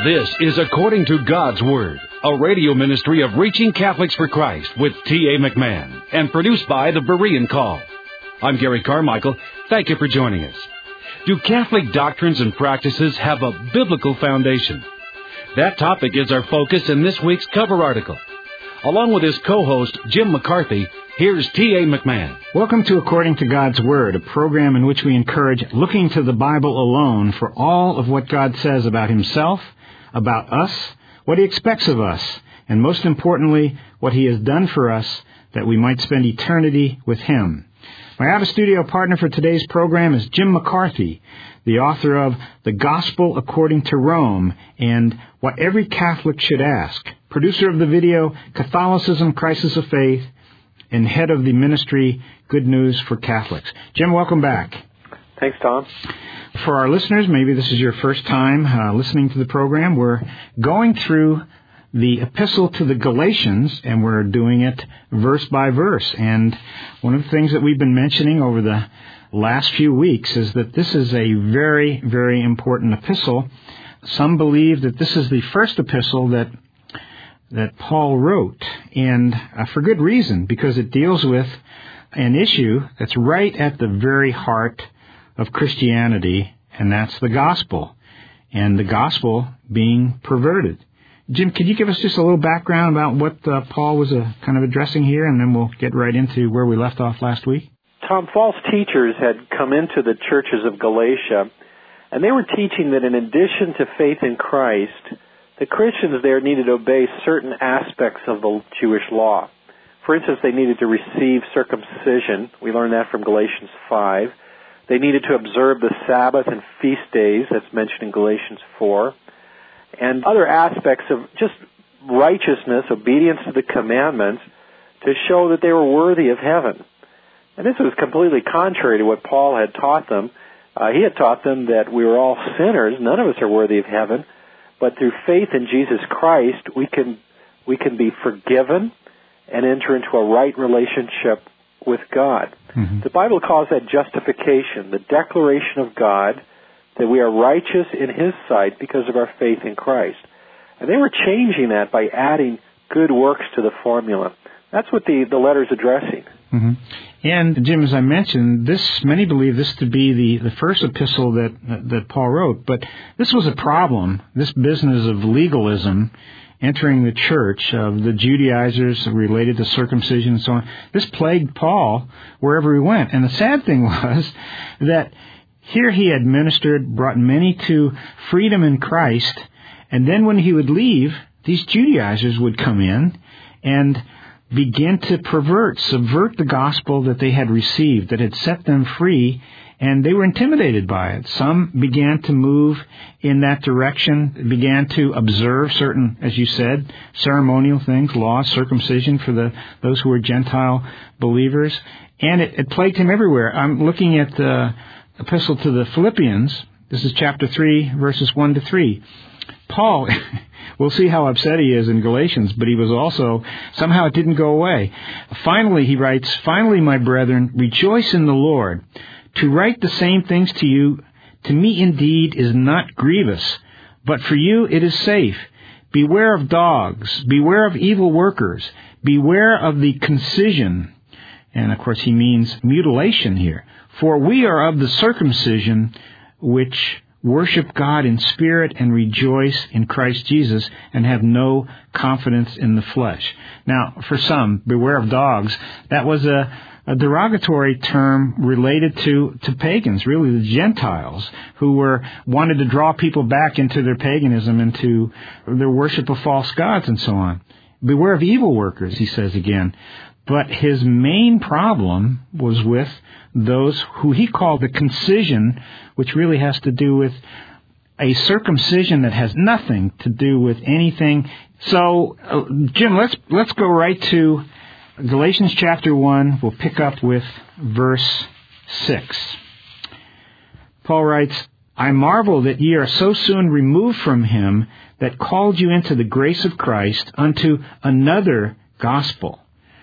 This is According to God's Word, a radio ministry of Reaching Catholics for Christ with T.A. McMahon, and produced by the Berean Call. I'm Gary Carmichael. Thank you for joining us. Do Catholic doctrines and practices have a biblical foundation? That topic is our focus in this week's cover article. Along with his co-host, Jim McCarthy, here's T.A. McMahon. Welcome to According to God's Word, a program in which we encourage looking to the Bible alone for all of what God says about Himself, about us, what He expects of us, and most importantly, what He has done for us that we might spend eternity with Him. My out-of-studio partner for today's program is Jim McCarthy, the author of The Gospel According to Rome and What Every Catholic Should Ask, producer of the video Catholicism, Crisis of Faith, and head of the ministry Good News for Catholics. Jim, welcome back. Thanks, Tom. For our listeners, maybe this is your first time listening to the program, we're going through the epistle to the Galatians, and we're doing it verse by verse. And one of the things that we've been mentioning over the last few weeks is that this is a very, very important epistle. Some believe that this is the first epistle that Paul wrote, and for good reason, because it deals with an issue that's right at the very heart of Christianity, and that's the gospel, and the gospel being perverted. Jim, could you give us just a little background about what Paul was kind of addressing here, and then we'll get right into where we left off last week? Tom, false teachers had come into the churches of Galatia, and they were teaching that in addition to faith in Christ, the Christians there needed to obey certain aspects of the Jewish law. For instance, they needed to receive circumcision. We learned that from Galatians 5. They needed to observe the Sabbath and feast days, that's mentioned in Galatians 4. And other aspects of just righteousness, obedience to the commandments, to show that they were worthy of heaven. And this was completely contrary to what Paul had taught them. He had taught them that we were all sinners, none of us are worthy of heaven, but through faith in Jesus Christ, we can be forgiven and enter into a right relationship with God. Mm-hmm. The Bible calls that justification, the declaration of God that we are righteous in His sight because of our faith in Christ. And they were changing that by adding good works to the formula. That's what the letter's addressing. Mm-hmm. And, Jim, as I mentioned, many believe this to be the first epistle that Paul wrote, but this was a problem, this business of legalism entering the church, of the Judaizers related to circumcision and so on. This plagued Paul wherever he went. And the sad thing was that here he had ministered, brought many to freedom in Christ, and then when he would leave, these Judaizers would come in and begin to subvert the gospel that they had received, that had set them free, and they were intimidated by it. Some began to move in that direction, began to observe certain, as you said, ceremonial things, laws, circumcision for those who were Gentile believers, and it plagued him everywhere. I'm looking at the epistle to the Philippians. This is chapter 3, verses 1 to 3. Paul, we'll see how upset he is in Galatians, but he was also, somehow it didn't go away. Finally, he writes, "Finally, my brethren, rejoice in the Lord. To write the same things to you, to me indeed is not grievous, but for you it is safe. Beware of dogs, beware of evil workers, beware of the concision." And of course he means mutilation here. "For we are of the circumcision which worship God in spirit and rejoice in Christ Jesus and have no confidence in the flesh." Now, for some, beware of dogs, that was a derogatory term related to pagans, really the Gentiles, who wanted to draw people back into their paganism, into their worship of false gods and so on. Beware of evil workers, he says again. But his main problem was with those who he called the concision, which really has to do with a circumcision that has nothing to do with anything. So, Jim, let's go right to Galatians chapter 1. We'll pick up with verse 6. Paul writes, "I marvel that ye are so soon removed from him that called you into the grace of Christ unto another gospel."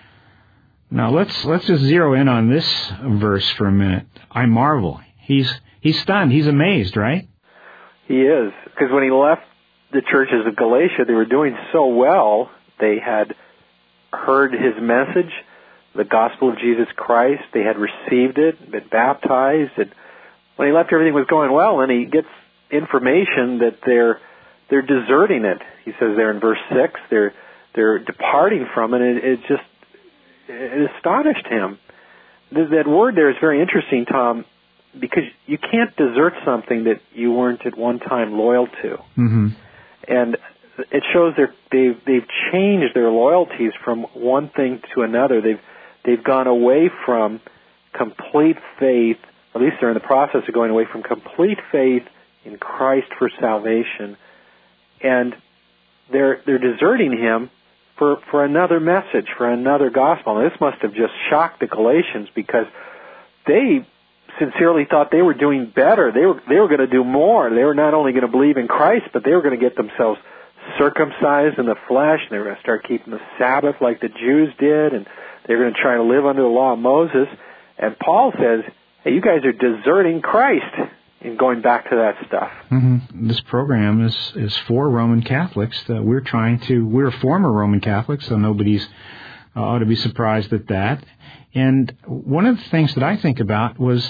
Now let's just zero in on this verse for a minute. I marvel. He's stunned. He's amazed, right? He is, because when he left the churches of Galatia, they were doing so well. They had heard his message, the gospel of Jesus Christ. They had received it, been baptized, and when he left, everything was going well, and he gets information that they're deserting it. He says there in verse 6, they're departing from it, and it astonished him. That word there is very interesting, Tom, because you can't desert something that you weren't at one time loyal to. Mm-hmm. And it shows they've changed their loyalties from one thing to another. They've gone away from complete faith, at least they're in the process of going away from complete faith in Christ for salvation, and they're deserting him for another message, for another gospel. And this must have just shocked the Galatians, because they sincerely thought they were doing better. They were going to do more. They were not only going to believe in Christ, but they were going to get themselves circumcised in the flesh, and they were going to start keeping the Sabbath like the Jews did, and they were going to try to live under the law of Moses. And Paul says, hey, you guys are deserting Christ and going back to that stuff. Mm-hmm. This program is for Roman Catholics. We're former Roman Catholics, so nobody's ought to be surprised at that. And one of the things that I think about was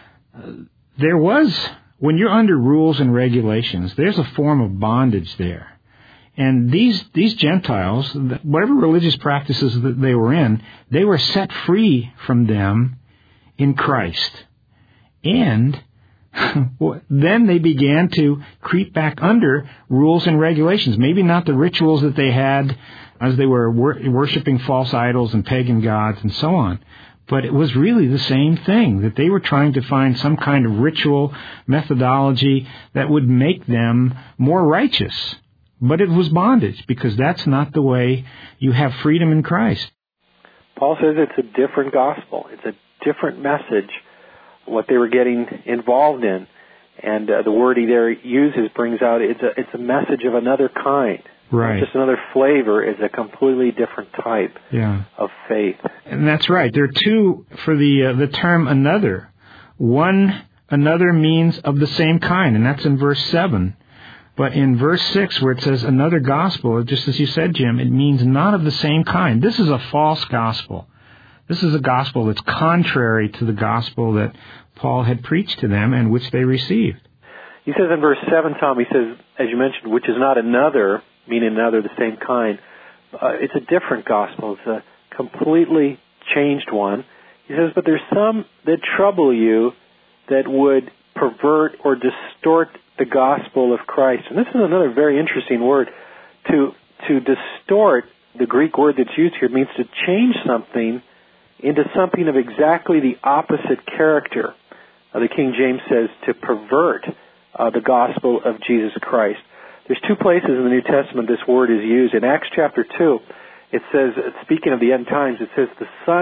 when you're under rules and regulations, there's a form of bondage there. And these Gentiles, whatever religious practices that they were in, they were set free from them in Christ. And then they began to creep back under rules and regulations. Maybe not the rituals that they had as they were worshiping false idols and pagan gods and so on. But it was really the same thing, that they were trying to find some kind of ritual methodology that would make them more righteous. But it was bondage, because that's not the way you have freedom in Christ. Paul says it's a different gospel. It's a different message, what they were getting involved in. And the word he there uses brings out it's a message of another kind. Right. It's just another flavor. It's a completely different type of faith. And that's right. There are two for the term another. One, another means of the same kind, and that's in verse 7. But in verse 6, where it says another gospel, just as you said, Jim, it means not of the same kind. This is a false gospel. This is a gospel that's contrary to the gospel that Paul had preached to them and which they received. He says in verse 7, Tom, he says, as you mentioned, which is not another, meaning another, the same kind. It's a different gospel. It's a completely changed one. He says, but there's some that trouble you that would pervert or distort the gospel of Christ. And this is another very interesting word. To distort, the Greek word that's used here, means to change something into something of exactly the opposite character. The King James says to pervert the gospel of Jesus Christ. There's two places in the New Testament this word is used. In Acts chapter 2, it says, speaking of the end times, it says,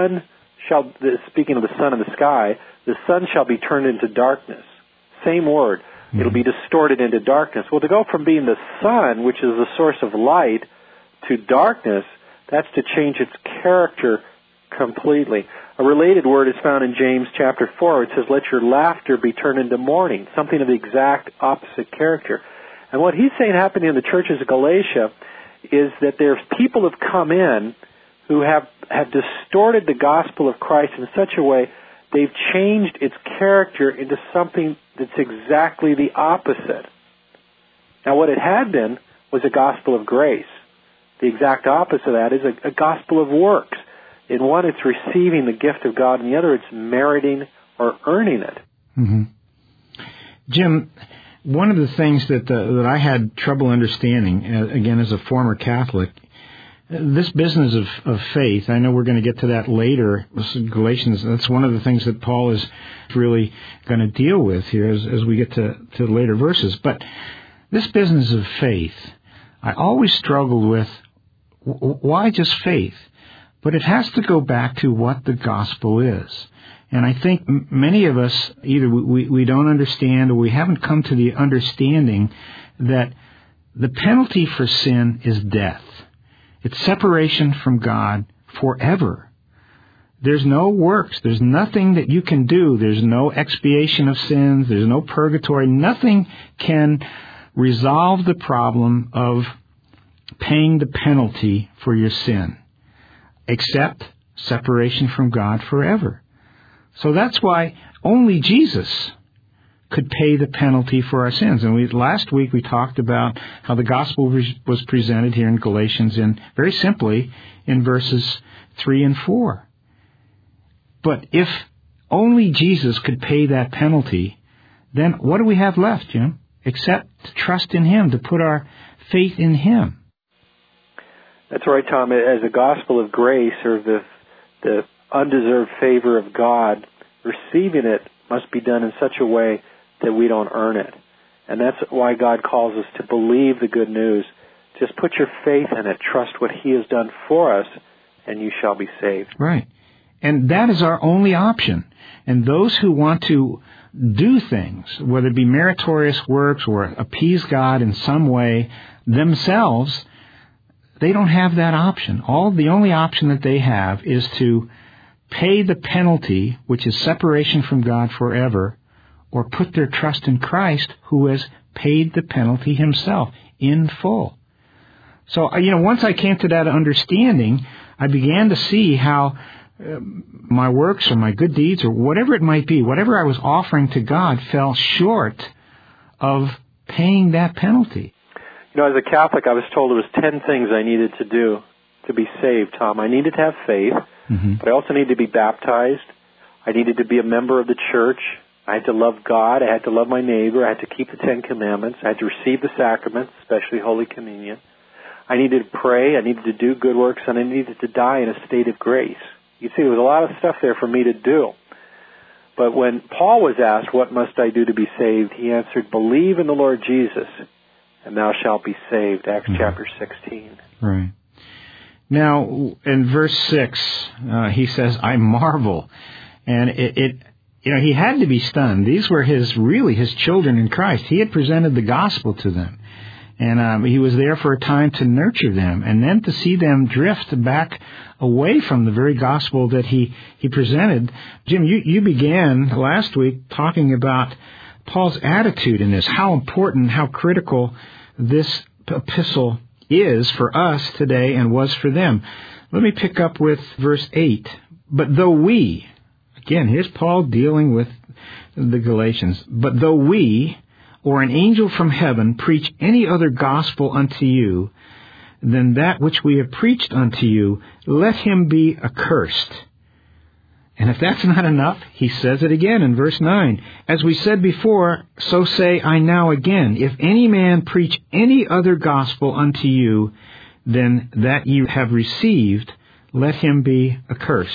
speaking of the sun in the sky, the sun shall be turned into darkness. Same word. It'll be distorted into darkness. Well, to go from being the sun, which is the source of light, to darkness, that's to change its character completely. A related word is found in James chapter 4. It says, let your laughter be turned into mourning, something of the exact opposite character. And what he's saying happened in the churches of Galatia is that there's people who have come in who have distorted the gospel of Christ in such a way they've changed its character into something that's exactly the opposite. Now, what it had been was a gospel of grace. The exact opposite of that is a gospel of works. In one, it's receiving the gift of God, and the other, it's meriting or earning it. Mm-hmm. Jim, one of the things that I had trouble understanding, again, as a former Catholic, this business of faith, I know we're going to get to that later. Galatians, that's one of the things that Paul is really going to deal with here as we get to later verses. But this business of faith, I always struggled with, why just faith? But it has to go back to what the gospel is. And I think many of us, either we don't understand or we haven't come to the understanding that the penalty for sin is death. It's separation from God forever. There's no works. There's nothing that you can do. There's no expiation of sins. There's no purgatory. Nothing can resolve the problem of paying the penalty for your sin, except separation from God forever. So that's why only Jesus could pay the penalty for our sins. And last week we talked about how the gospel was presented here in Galatians very simply in verses 3 and 4. But if only Jesus could pay that penalty, then what do we have left, Jim? Except to trust in Him, to put our faith in Him. That's right, Tom. As a gospel of grace, or the undeserved favor of God, receiving it must be done in such a way that we don't earn it. And that's why God calls us to believe the good news. Just put your faith in it. Trust what He has done for us, and you shall be saved. Right. And that is our only option. And those who want to do things, whether it be meritorious works or appease God in some way themselves, they don't have that option. The only option that they have is to pay the penalty, which is separation from God forever, or put their trust in Christ, who has paid the penalty Himself in full. So, once I came to that understanding, I began to see how my works or my good deeds or whatever it might be, whatever I was offering to God, fell short of paying that penalty. As a Catholic, I was told there was 10 things I needed to do to be saved, Tom. I needed to have faith, but I also needed to be baptized. I needed to be a member of the church. I had to love God. I had to love my neighbor. I had to keep the 10 Commandments. I had to receive the sacraments, especially Holy Communion. I needed to pray. I needed to do good works, and I needed to die in a state of grace. You see, there was a lot of stuff there for me to do. But when Paul was asked, what must I do to be saved, he answered, believe in the Lord Jesus, and thou shalt be saved. Acts chapter 16. Right. Now, in verse 6, he says, I marvel. And he had to be stunned. These were his children in Christ. He had presented the gospel to them. And he was there for a time to nurture them. And then to see them drift back away from the very gospel that he presented. Jim, you began last week talking about Paul's attitude in this, how important, how critical this epistle is for us today and was for them. Let me pick up with verse 8. But though we, again, here's Paul dealing with the Galatians, but though we, or an angel from heaven, preach any other gospel unto you than that which we have preached unto you, let him be accursed. And if that's not enough, he says it again in verse 9. As we said before, so say I now again, if any man preach any other gospel unto you than that you have received, let him be accursed.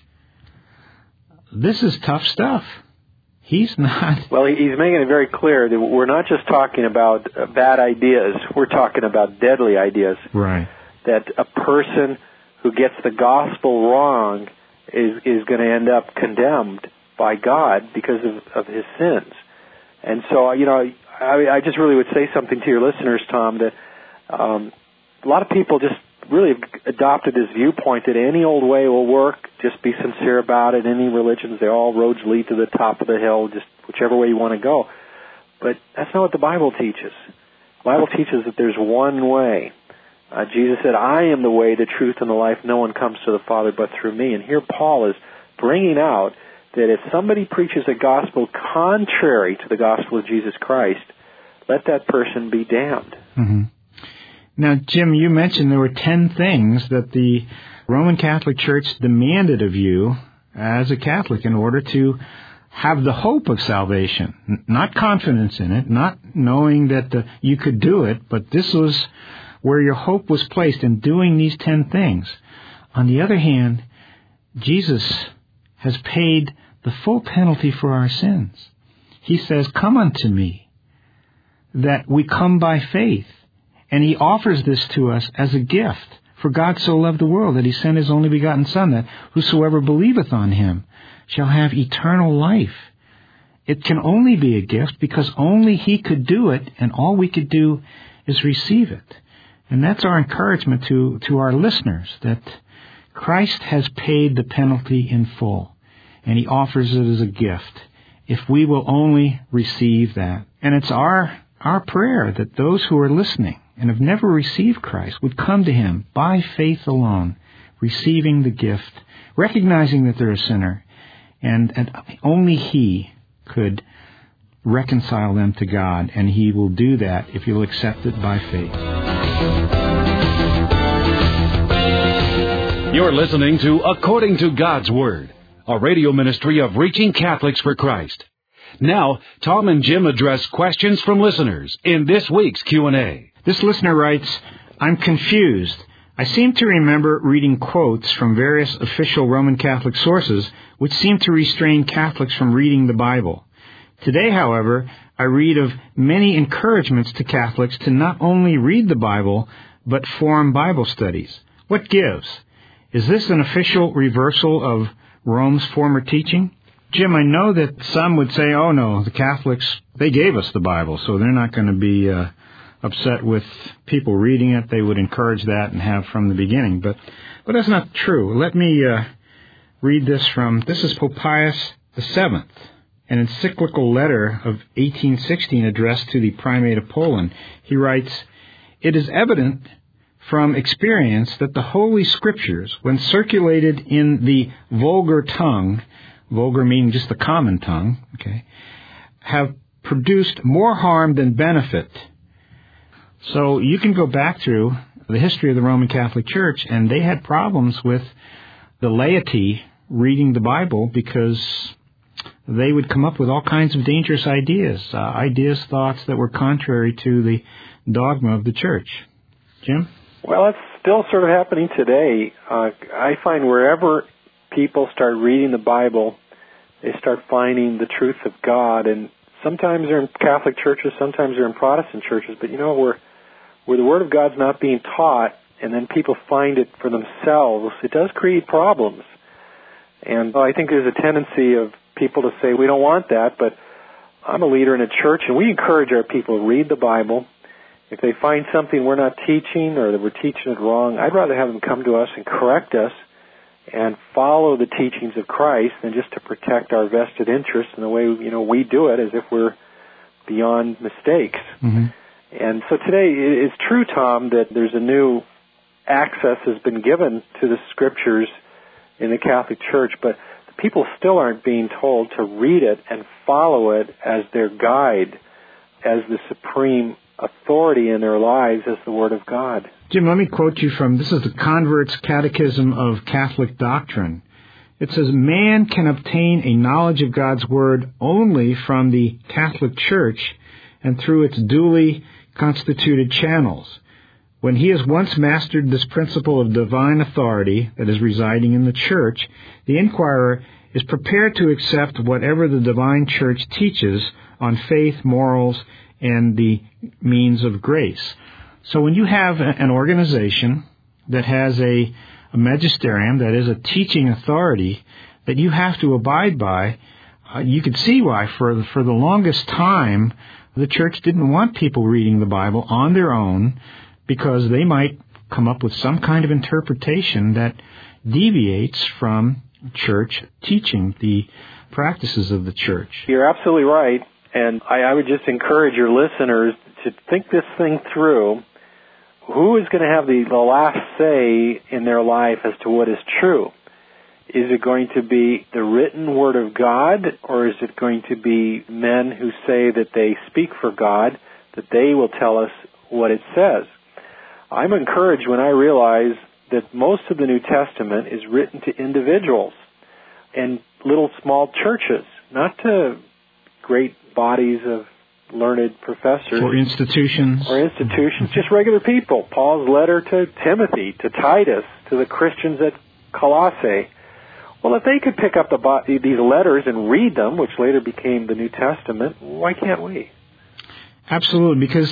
This is tough stuff. He's not... Well, he's making it very clear that we're not just talking about bad ideas. We're talking about deadly ideas. Right. That a person who gets the gospel wrong is going to end up condemned by God because of his sins. And so, I just really would say something to your listeners, Tom, that a lot of people just really have adopted this viewpoint that any old way will work. Just be sincere about it. Any religions, all roads lead to the top of the hill, just whichever way you want to go. But that's not what the Bible teaches. The Bible teaches that there's one way. Jesus said, I am the way, the truth, and the life. No one comes to the Father but through me. And here Paul is bringing out that if somebody preaches a gospel contrary to the gospel of Jesus Christ, let that person be damned. Mm-hmm. Now, Jim, you mentioned there were 10 things that the Roman Catholic Church demanded of you as a Catholic in order to have the hope of salvation. Not confidence in it, not knowing that you could do it, but this was where your hope was placed in doing these 10 things. On the other hand, Jesus has paid the full penalty for our sins. He says, come unto me, that we come by faith. And he offers this to us as a gift. For God so loved the world that he sent his only begotten Son, that whosoever believeth on him shall have eternal life. It can only be a gift because only he could do it, and all we could do is receive it. And that's our encouragement to our listeners, that Christ has paid the penalty in full, and he offers it as a gift, if we will only receive that. And it's our our prayer that those who are listening and have never received Christ would come to Him by faith alone, receiving the gift, recognizing that they're a sinner, and only He could reconcile them to God, and He will do that if you'll accept it by faith. You're listening to According to God's Word, a radio ministry of Reaching Catholics for Christ. Now, Tom and Jim address questions from listeners in this week's Q&A. This listener writes, I'm confused. I seem to remember reading quotes from various official Roman Catholic sources which seem to restrain Catholics from reading the Bible. Today, however, I read of many encouragements to Catholics to not only read the Bible, but form Bible studies. What gives? Is this an official reversal of Rome's former teaching? Jim, I know that some would say, oh no, the Catholics, they gave us the Bible, so they're not going to be upset with people reading it. They would encourage that and have from the beginning. But that's not true. Let me read this is Pope Pius VII, an encyclical letter of 1816 addressed to the Primate of Poland. He writes, it is evident from experience that the Holy Scriptures, when circulated in the vulgar tongue, vulgar meaning just the common tongue, okay, have produced more harm than benefit. So you can go back through the history of the Roman Catholic Church, and they had problems with the laity reading the Bible because they would come up with all kinds of dangerous ideas, thoughts that were contrary to the dogma of the Church. Jim? Well, that's still sort of happening today. I find wherever people start reading the Bible, they start finding the truth of God. And sometimes they're in Catholic churches, sometimes they're in Protestant churches. But where the Word of God's not being taught, and then people find it for themselves, it does create problems. And I think there's a tendency of people to say, we don't want that, but I'm a leader in a church, and we encourage our people to read the Bible. If they find something we're not teaching or that we're teaching it wrong, I'd rather have them come to us and correct us and follow the teachings of Christ than just to protect our vested interests in the way, we do it as if we're beyond mistakes. Mm-hmm. And so today, it's true, Tom, that there's a new access has been given to the Scriptures in the Catholic Church, but the people still aren't being told to read it and follow it as their guide, as the supreme authority in their lives as the Word of God. Jim, let me quote you from, this is the Convert's Catechism of Catholic Doctrine. It says, man can obtain a knowledge of God's Word only from the Catholic Church and through its duly constituted channels. When he has once mastered this principle of divine authority that is residing in the Church, the inquirer is prepared to accept whatever the divine Church teaches on faith, morals, and the means of grace. So when you have an organization that has a magisterium, that is a teaching authority, that you have to abide by, you could see why for the longest time the Church didn't want people reading the Bible on their own, because they might come up with some kind of interpretation that deviates from Church teaching, the practices of the Church. You're absolutely right. And I would just encourage your listeners to think this thing through. Who is going to have the last say in their life as to what is true? Is it going to be the written Word of God, or is it going to be men who say that they speak for God, that they will tell us what it says? I'm encouraged when I realize that most of the New Testament is written to individuals and little small churches, not to great bodies of learned professors. Or institutions. Just regular people. Paul's letter to Timothy, to Titus, to the Christians at Colossae. Well, if they could pick up these letters and read them, which later became the New Testament, why can't we? Absolutely, because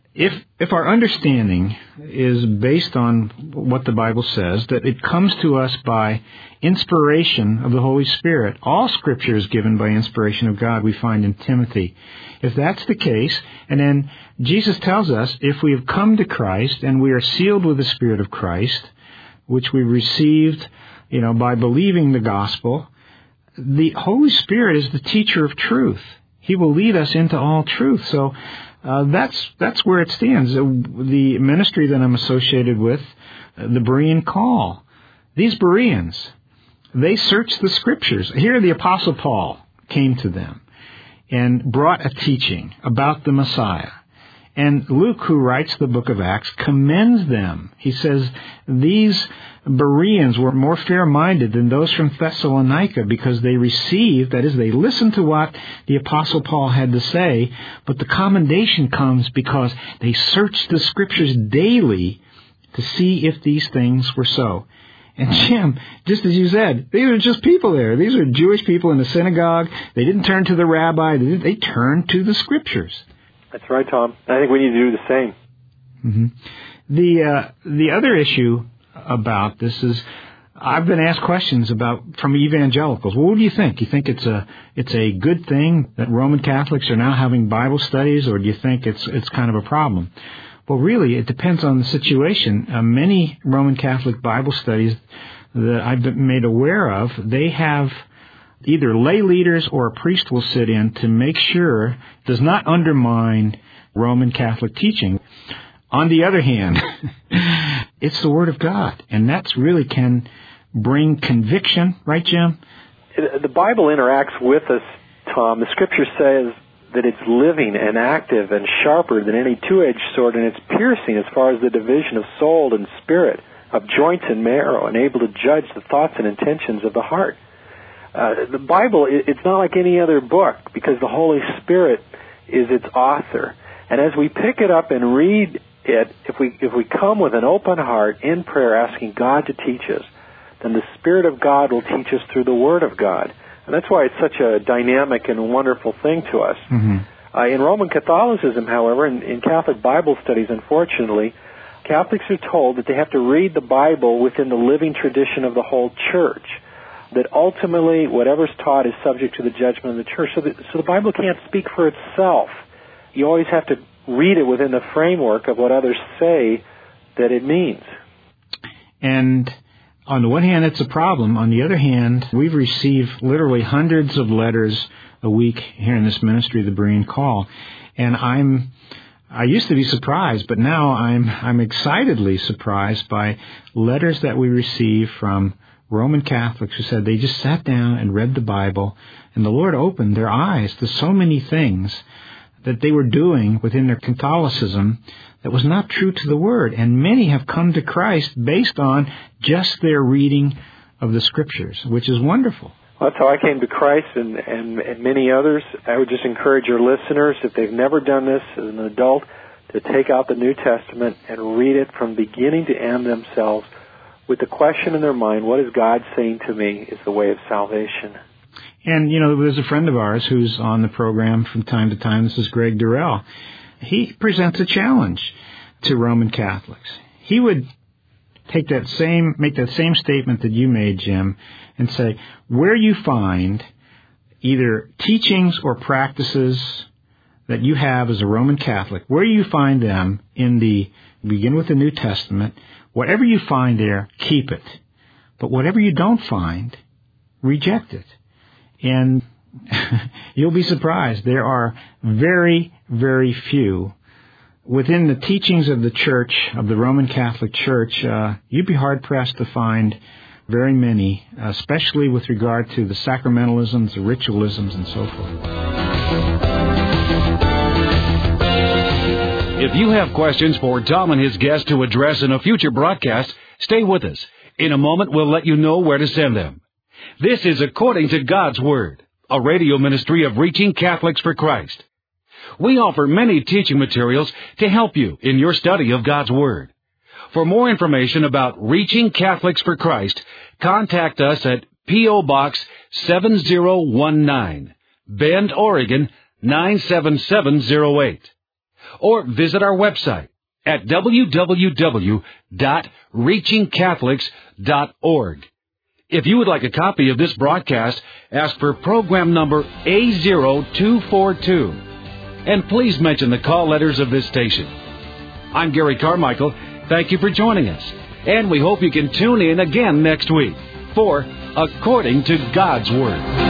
if our understanding is based on what the Bible says, that it comes to us by inspiration of the Holy Spirit. All Scripture is given by inspiration of God, we find in Timothy. If that's the case, and then Jesus tells us, if we have come to Christ and we are sealed with the Spirit of Christ, which we received, by believing the gospel, the Holy Spirit is the teacher of truth. He will lead us into all truth. So That's where it stands. The ministry that I'm associated with, the Berean call. These Bereans, they searched the Scriptures. Here the Apostle Paul came to them and brought a teaching about the Messiah. And Luke, who writes the book of Acts, commends them. He says these Bereans were more fair-minded than those from Thessalonica because they received, that is, they listened to what the Apostle Paul had to say, but the commendation comes because they searched the Scriptures daily to see if these things were so. And Jim, just as you said, these are just people there. These are Jewish people in the synagogue. They didn't turn to the rabbi. They turned to the Scriptures. That's right, Tom. I think we need to do the same. Mm-hmm. The other issue about this is I've been asked questions from evangelicals. Well, what do you think? You think it's a good thing that Roman Catholics are now having Bible studies, or do you think it's kind of a problem? Well, really, it depends on the situation. Many Roman Catholic Bible studies that I've been made aware of, they have either lay leaders or a priest will sit in to make sure it does not undermine Roman Catholic teaching. On the other hand, it's the Word of God, and that's really can bring conviction, right, Jim? The Bible interacts with us, Tom. The Scripture says that it's living and active and sharper than any two-edged sword, and it's piercing as far as the division of soul and spirit, of joints and marrow, and able to judge the thoughts and intentions of the heart. The Bible, it's not like any other book because the Holy Spirit is its author. And as we pick it up and read it, if we come with an open heart in prayer asking God to teach us, then the Spirit of God will teach us through the Word of God. And that's why it's such a dynamic and wonderful thing to us. Mm-hmm. In Roman Catholicism, however, in Catholic Bible studies, unfortunately, Catholics are told that they have to read the Bible within the living tradition of the whole Church, that ultimately whatever's taught is subject to the judgment of the Church. So the Bible can't speak for itself. You always have to read it within the framework of what others say that it means. And on the one hand, it's a problem. On the other hand, we've received literally hundreds of letters a week here in this ministry, the Berean Call. And I used to be surprised, but now I'm excitedly surprised by letters that we receive from Roman Catholics who said they just sat down and read the Bible, and the Lord opened their eyes to so many things that they were doing within their Catholicism that was not true to the Word. And many have come to Christ based on just their reading of the Scriptures, which is wonderful. Well, that's how I came to Christ and many others. I would just encourage your listeners, if they've never done this as an adult, to take out the New Testament and read it from beginning to end themselves with the question in their mind, what is God saying to me is the way of salvation? And, there's a friend of ours who's on the program from time to time. This is Greg Durrell. He presents a challenge to Roman Catholics. He would make that same statement that you made, Jim, and say, where you find either teachings or practices that you have as a Roman Catholic, where you find them begin with the New Testament, whatever you find there, keep it. But whatever you don't find, reject it. And you'll be surprised. There are very, very few within the teachings of the Church, of the Roman Catholic Church. You'd be hard-pressed to find very many, especially with regard to the sacramentalisms, the ritualisms, and so forth. If you have questions for Tom and his guest to address in a future broadcast, stay with us. In a moment, we'll let you know where to send them. This is According to God's Word, a radio ministry of Reaching Catholics for Christ. We offer many teaching materials to help you in your study of God's Word. For more information about Reaching Catholics for Christ, contact us at P.O. Box 7019, Bend, Oregon 97708. Or visit our website at www.reachingcatholics.org. If you would like a copy of this broadcast, ask for program number A0242. And please mention the call letters of this station. I'm Gary Carmichael. Thank you for joining us. And we hope you can tune in again next week for According to God's Word.